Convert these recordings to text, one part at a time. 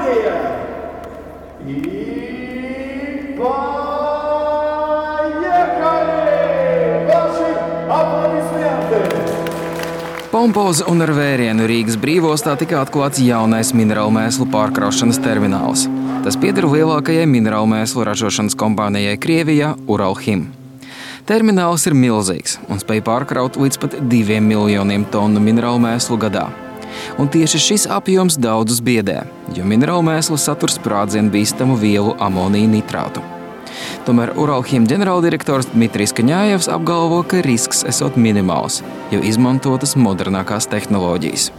внимание! И поехали! Ваши аплодисменты! Pompozi un ar vērienu Rīgas brīvostā tika atklāts jaunais minerālu mēslu pārkraušanas termināls. Tas pieder lielākajai minerālu mēslu ražošanas kompānijai Krievijā Uralchem. Termināls ir milzīgs un spēj pārkraut līdz pat 2 miljoniem tonu minerālu mēslu gadā. Un tieši šis apjoms daudzus biedē, jo minerālu mēslu satur sprādzienu bīstamu vielu amoniju nitrātu. Tomēr Uralchem ģenerāldirektors Dmitrijs Kaņājevs apgalvo, ka risks esot minimāls, jo izmantotas modernākās tehnoloģijas.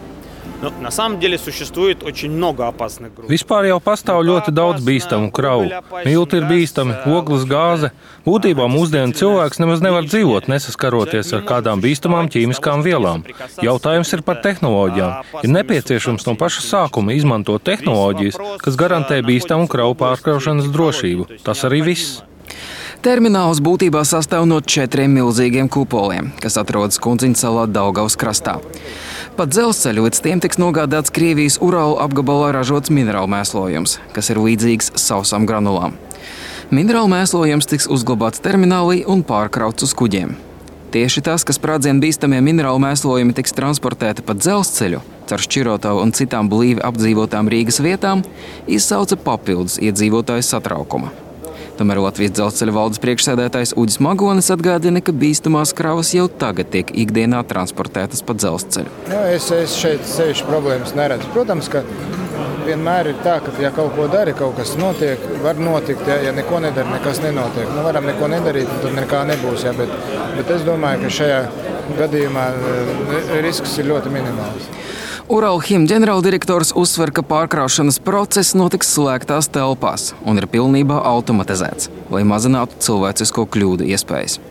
Vispār jau pastāv ļoti daudz bīstamu kravu. Milti ir bīstami, ogles, gāze. Būtībā mūsdienu cilvēks nemaz nevar dzīvot, nesaskaroties ar kādām bīstamām ķīmiskām vielām. Jautājums ir par tehnoloģijām. Ir nepieciešams no paša sākuma izmantot tehnoloģijas, kas garantē bīstamu kravu pārkraušanas drošību. Tas arī viss. Termināls būtībā sastāv no 4 milzīgiem kupoliem, kas atrodas Kundziņsalā Daugavas krastā. Pa dzelzceļu līdz tiem tiks nogādāts Krievijas Uralu apgabalā ražots minerālu mēslojums, kas ir līdzīgs sausām granulām. Minerālu mēslojums tiks uzglabāts terminālī un pārkrauts uz kuģiem. Tieši tas, ka sprādzienu bīstamie minerālu mēslojumi tiks transportēti pa dzelzceļu, caur Šķirotavu un citām blīvi apdzīvotām Rīgas vietām, izsauca papildus iedzīvotāju satraukuma. Tomēr Latvijas dzelzceļa valdes priekšsēdētājs Uģis Magonis atgādina, ka bīstamās kravas jau tagad tiek ikdienā transportētas pa dzelzceļu. Es šeit sevišķi problēmas neredzu. Protams, ka vienmēr ir tā, ka ja kaut ko dari, kaut kas notiek, var notikt. Ja neko nedara, nekas nenotiek. Varam neko nedarīt, tad nekā nebūs. Bet es domāju, ka šajā gadījumā risks ir ļoti minimāls. Uralchem ģenerāldirektors uzsver, ka pārkraušanas process notiks slēgtās telpās un ir pilnībā automatizēts, lai mazinātu cilvēcisko kļūdu iespējas.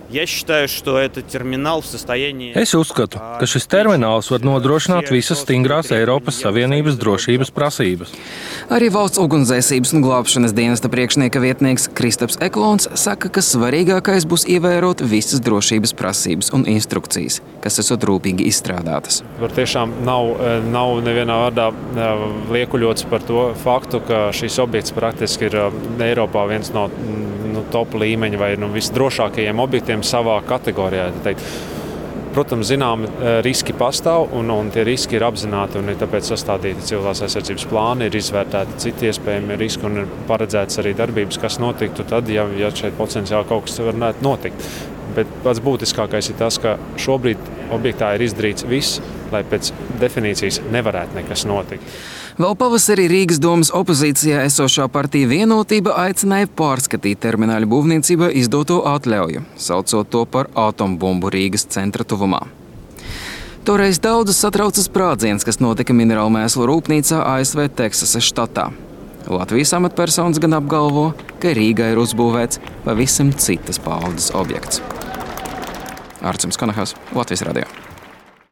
Es uzskatu, ka šis termināls var nodrošināt visas stingrās Eiropas Savienības drošības prasības. Arī Valsts ugunsdzēsības un glābšanas dienesta priekšnieka vietnieks Kristaps Eklons saka, ka svarīgākais būs ievērot visas drošības prasības un instrukcijas, kas esot rūpīgi izstrādātas. Tiešām nav nevienā vārdā liekuļots par to faktu, ka šis objekts praktiski ir Eiropā viens no top līmeņa vai visdrošākajiem objektiem savā kategorijā. Protams, zināmi riski pastāv un tie riski ir apzināti un ir tāpēc sastādīti civilās aizsardzības plāni, ir izvērtēti citi iespējami riski un ir paredzēts arī darbības, kas notiktu tad, ja šeit potenciāli kaut kas varētu notikt. Bet pats būtiskākais ir tas, ka šobrīd objektā ir izdarīts viss, lai pēc definīcijas nevarētu nekas notikt. Vēl pavasarī Rīgas domas opozīcijā esošā partija Vienotība aicināja pārskatīt termināļu būvniecībā izdoto atļauju, saucot to par atombumbu Rīgas centra tuvumā. Toreiz daudzus satrauca sprādziens, kas notika minerālu mēslu rūpnīcā ASV Teksasas štatā. Latvijas amatpersonas gan apgalvo, ka Rīgā ir uzbūvēts pavisam citas paaudzes objekts. Arcims Konahas, Latvijas radio.